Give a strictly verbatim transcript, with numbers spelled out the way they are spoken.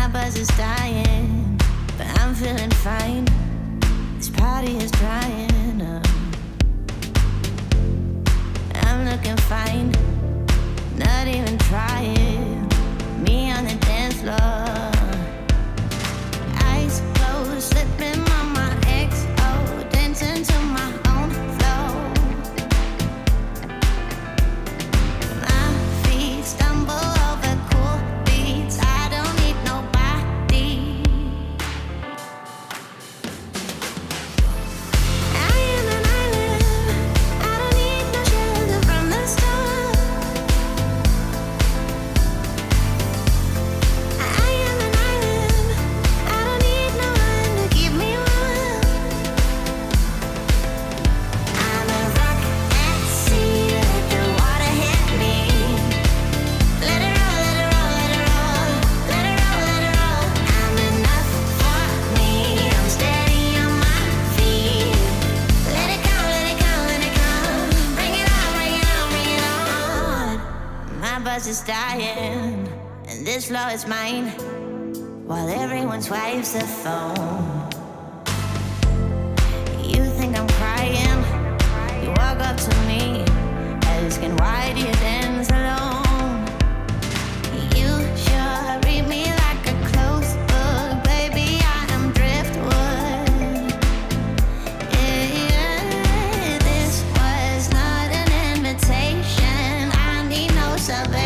buzz is dying, but I'm feeling fine. This party is drying up. I'm looking fine, not even trying. Me on the dance floor, eyes closed, slipping on my X O, dancing to my own flow. My feet stumble over cool beats. I don't need nobody. I am an island. I don't need no shelter from the storm. I am an island. I don't need no one to keep me warm. I'm a rock at sea. Let the water hit me. Let it roll, let it roll, let it roll. Let it roll, let it roll. I'm enough for me. I'm steady on my feet. Let it go, let it go, let it go. Bring it on, bring it on, bring it on. My buzz is dying, and this flow is mine. While everyone swipes their phone. You think I'm crying? You walk up to me, asking why do you dance alone? You sure read me like a closed book, baby. I am driftwood. Yeah, this was not an invitation. I need no salvation.